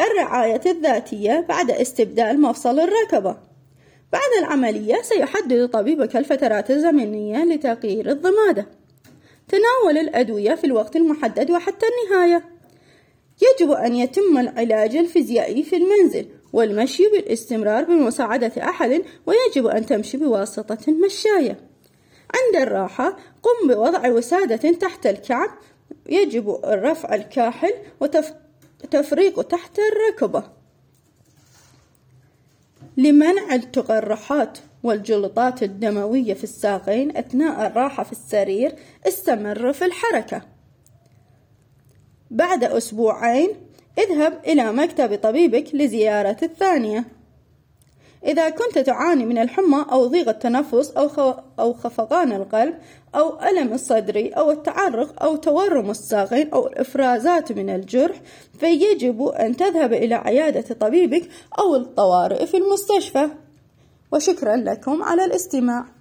الرعاية الذاتية بعد استبدال مفصل الركبة. بعد العملية سيحدد طبيبك الفترات الزمنية لتغيير الضمادة. تناول الأدوية في الوقت المحدد وحتى النهاية. يجب أن يتم العلاج الفيزيائي في المنزل والمشي بالاستمرار بمساعدة أحد، ويجب أن تمشي بواسطة مشاية. عند الراحة قم بوضع وسادة تحت الكعب. يجب رفع الكاحل وتفريقه تحت الركبة. لمنع التقرحات والجلطات الدموية في الساقين أثناء الراحة في السرير استمر في الحركة. بعد أسبوعين اذهب إلى مكتب طبيبك لزيارة الثانية. إذا كنت تعاني من الحمى أو ضيق التنفس أو خفقان القلب أو ألم الصدري أو التعرق أو تورم الساقين أو الإفرازات من الجرح، فيجب أن تذهب إلى عيادة طبيبك أو الطوارئ في المستشفى. وشكرا لكم على الاستماع.